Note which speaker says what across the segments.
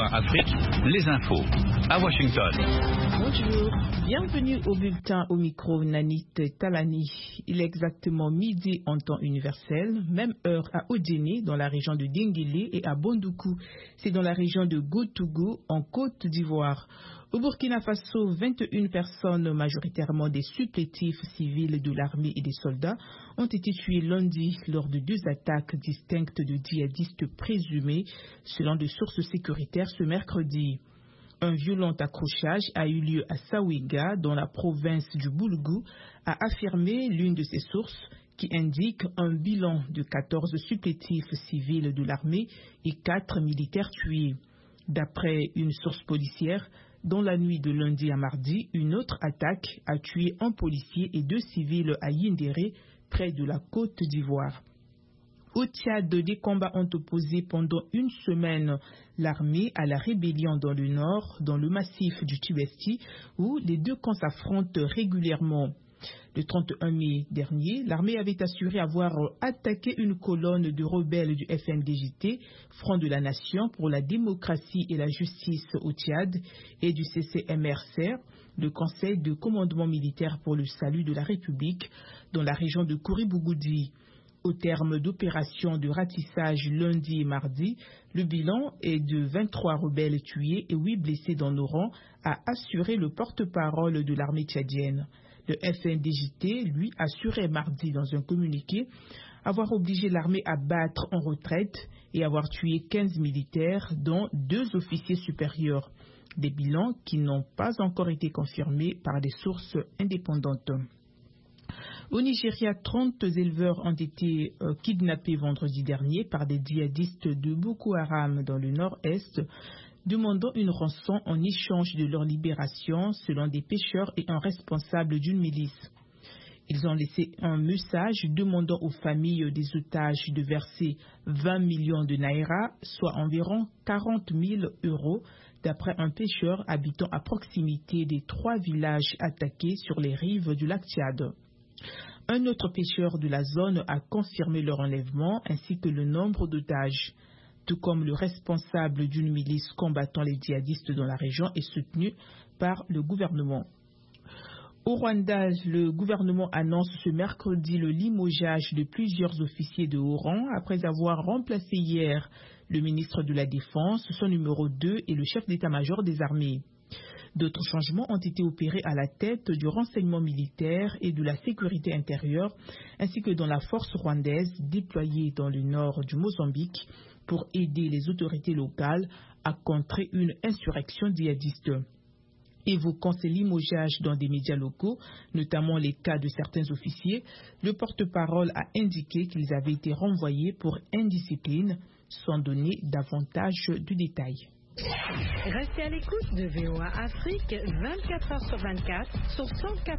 Speaker 1: Afrique, les infos à Washington.
Speaker 2: Bonjour, bienvenue au bulletin au micro Nanit Talani. Il est exactement midi en temps universel, même heure à Odéné dans la région de Denguélé et à Bondoukou, c'est dans la région de Goutougou en Côte d'Ivoire. Au Burkina Faso, 21 personnes, majoritairement des supplétifs civils de l'armée et des soldats, ont été tuées lundi lors de 2 attaques distinctes de djihadistes présumés, selon des sources sécuritaires ce mercredi. Un violent accrochage a eu lieu à Sawiga, dans la province du Boulgou, a affirmé l'une de ses sources, qui indique un bilan de 14 supplétifs civils de l'armée et 4 militaires tués. D'après une source policière, dans la nuit de lundi à mardi, une autre attaque a tué un policier et 2 civils à Yindéré, près de la Côte d'Ivoire. Au Tchad, des combats ont opposé pendant une semaine l'armée à la rébellion dans le nord, dans le massif du Tibesti, où les deux camps s'affrontent régulièrement. Le 31 mai dernier, l'armée avait assuré avoir attaqué une colonne de rebelles du FNDJT, Front de la Nation pour la démocratie et la justice au Tchad, et du CCMRC, le Conseil de commandement militaire pour le salut de la République, dans la région de Kouribougoudi. Au terme d'opérations de ratissage lundi et mardi, le bilan est de 23 rebelles tués et 8 blessés dans nos rangs, a assuré le porte-parole de l'armée tchadienne. Le FNDJT, lui, assurait mardi dans un communiqué avoir obligé l'armée à battre en retraite et avoir tué 15 militaires, dont 2 officiers supérieurs. Des bilans qui n'ont pas encore été confirmés par des sources indépendantes. Au Nigeria, 30 éleveurs ont été kidnappés vendredi dernier par des djihadistes de Boko Haram dans le nord-est, demandant une rançon en échange de leur libération selon des pêcheurs et un responsable d'une milice. Ils ont laissé un message demandant aux familles des otages de verser 20 millions de naira, soit environ 40 000 euros, d'après un pêcheur habitant à proximité des 3 villages attaqués sur les rives du lac Tchad. Un autre pêcheur de la zone a confirmé leur enlèvement ainsi que le nombre d'otages. Tout comme le responsable d'une milice combattant les djihadistes dans la région est soutenu par le gouvernement. Au Rwanda, le gouvernement annonce ce mercredi le limogeage de plusieurs officiers de haut rang après avoir remplacé hier le ministre de la Défense, son numéro 2 et le chef d'état-major des armées. D'autres changements ont été opérés à la tête du renseignement militaire et de la sécurité intérieure, ainsi que dans la force rwandaise déployée dans le nord du Mozambique pour aider les autorités locales à contrer une insurrection djihadiste. Évoquant ces limogeages dans des médias locaux, notamment les cas de certains officiers, le porte-parole a indiqué qu'ils avaient été renvoyés pour indiscipline, sans donner davantage de détails.
Speaker 3: Restez à l'écoute de VOA Afrique 24 heures sur 24 sur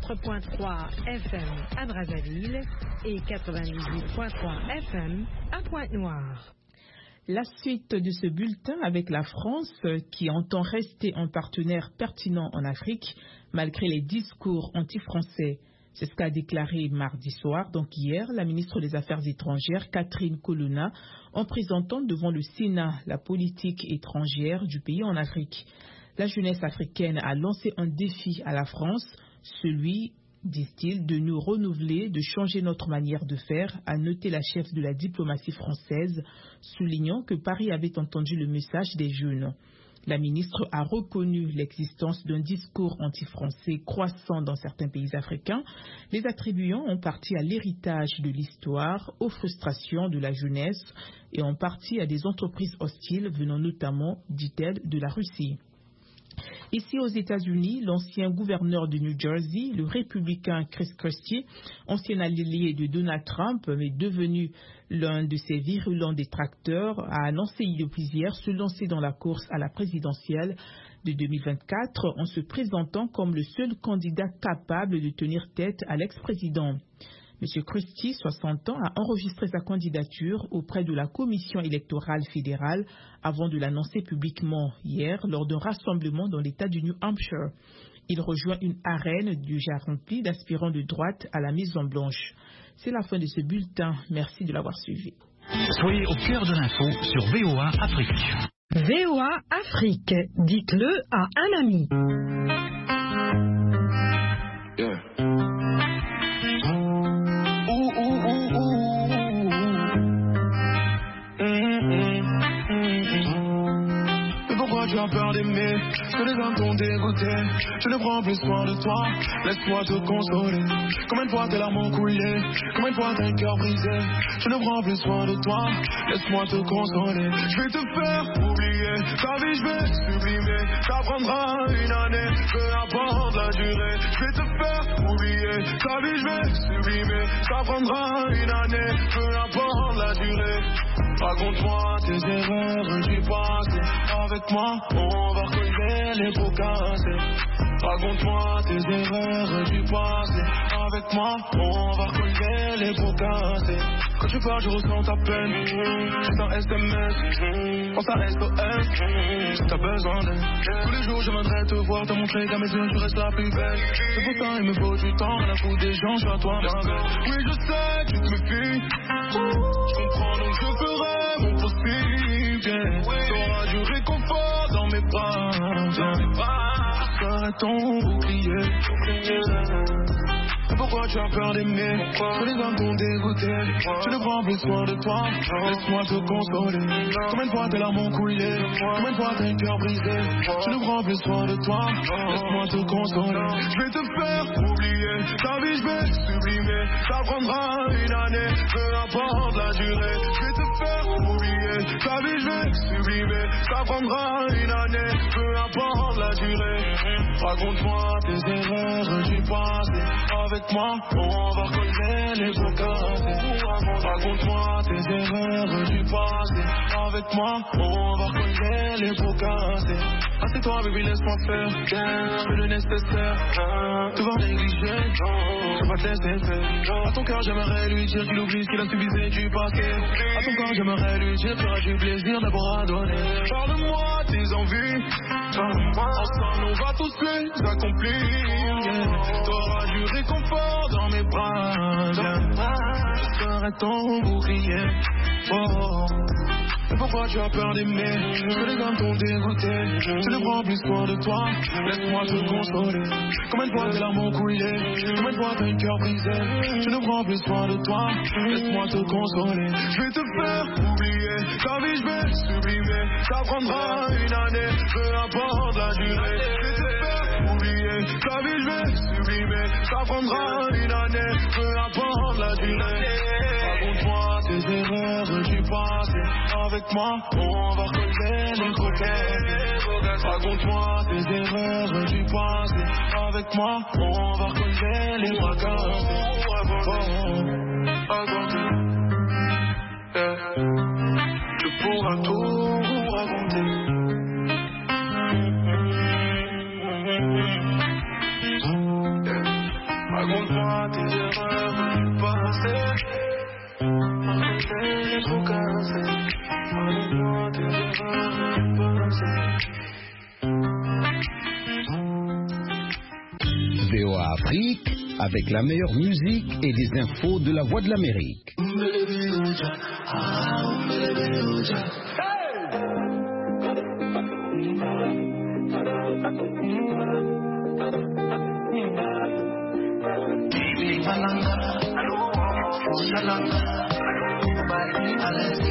Speaker 3: 104.3 FM à Brazzaville et 98.3 FM à Pointe-Noire.
Speaker 2: La suite de ce bulletin avec la France qui entend rester un partenaire pertinent en Afrique malgré les discours anti-français. C'est ce qu'a déclaré mardi soir, donc hier, la ministre des Affaires étrangères, Catherine Colonna, en présentant devant le Sénat la politique étrangère du pays en Afrique. La jeunesse africaine a lancé un défi à la France, celui, disent-ils, de nous renouveler, de changer notre manière de faire, a noté la chef de la diplomatie française, soulignant que Paris avait entendu le message des jeunes. La ministre a reconnu l'existence d'un discours anti-français croissant dans certains pays africains, les attribuant en partie à l'héritage de l'histoire, aux frustrations de la jeunesse et en partie à des entreprises hostiles venant notamment, dit-elle, de la Russie. Ici aux États-Unis, l'ancien gouverneur de New Jersey, le républicain Chris Christie, ancien allié de Donald Trump, mais devenu l'un de ses virulents détracteurs, a annoncé hier se lancer dans la course à la présidentielle de 2024 en se présentant comme le seul candidat capable de tenir tête à l'ex-président. M. Christie, 60 ans, a enregistré sa candidature auprès de la Commission électorale fédérale avant de l'annoncer publiquement hier lors d'un rassemblement dans l'État du New Hampshire. Il rejoint une arène déjà remplie d'aspirants de droite à la Maison-Blanche. C'est la fin de ce bulletin. Merci de l'avoir suivi.
Speaker 1: Soyez au cœur de l'info sur VOA Afrique.
Speaker 3: VOA Afrique, dites-le à un ami.
Speaker 4: Yeah. Tu as peur d'aimer, que les hommes t'ont dégoûté. Je ne prends plus soin de toi, laisse-moi te consoler. Combien de fois tes larmes ont coulé, combien de fois t'as un cœur brisé. Je ne prends plus soin de toi, laisse-moi te consoler. Je vais te faire oublier, ta vie je vais sublimer. Ça prendra une année, peu importe la durée. Je vais te faire oublier, ta vie je vais sublimer. Ça prendra une année, peu importe la durée. Raconte-moi tes erreurs du passé. Avec moi, on va relever les pots cassés. Raconte-moi tes erreurs du passé. Avec moi, on va relever les pots cassés. Quand tu parles, je ressens ta peine. Juste un SMS, pense à SOS. Si t'as besoin d'aide, tous les jours je viendrai te voir, te montrer qu'à mes yeux tu restes la plus belle. C'est pour ça il me faut du temps, à la foule des gens, je suis à toi ma belle. Oui je sais, tu te méfies. Je comprends donc je ferai mon possible. T'auras du réconfort dans mes bras. Je serai ton bouclier. Pourquoi tu as peur d'aimer? Que les hommes t'ont dégoûté. Je ne prends plus soin de toi, laisse-moi te consoler. Combien de fois tes larmes ont coulé, combien de fois t'as un cœur brisé. Je ne prends plus soin de toi, laisse-moi te consoler. Je vais te faire oublier, ta vie je vais sublimer. Ça prendra une année, peu importe la durée. Je vais te faire oublier, ta vie je vais sublimer. Ça prendra une année, peu importe la durée. Raconte-moi tes erreurs du passé. Avec moi, on va relever les pots cassés. Raconte-moi tes erreurs du passé. Avec moi, on va relever les pots cassés. Assieds-toi, baby, laisse-moi faire. Je fais le nécessaire. Te voir négliger, je vais pas te laisser faire. À ton cœur, j'aimerais lui dire qu'il oublie ce qu'il a subisé du passé. À ton cœur, j'aimerais lui dire qu'il aura du plaisir d'abord à donner. Parle-moi tes envies. Ensemble, on va tous les accomplir. T'auras du réconfort dans mes bras. Je serai ton bouclier. Oh. Et pourquoi tu as peur d'aimer? Que les hommes t'ont dégoûté. Je ne prends plus soin de toi, laisse-moi te consoler. Combien de fois tes larmes ont coulé, combien de fois t'as un cœur brisé. Je ne prends plus soin de toi, laisse-moi te consoler. Je vais te faire oublier, ta vie je vais sublimer. Ça prendra une année, peu importe la durée. Je vais te faire oublier, ta vie je vais sublimer. Ça prendra une année, peu importe la durée. Raconte-moi tes erreurs du passé. Avec moi, on va relever les pots cassés. Raconte-moi tes erreurs du passé. Avec moi, on va relever les pots cassés. Tu pourras tout raconter. Raconte-moi tes erreurs du passé. Relever les pots cassés. Raconte-moi tes erreurs du passé.
Speaker 1: VOA Afrique, avec la meilleure musique et des infos de la Voix de l'Amérique.
Speaker 5: Salanga,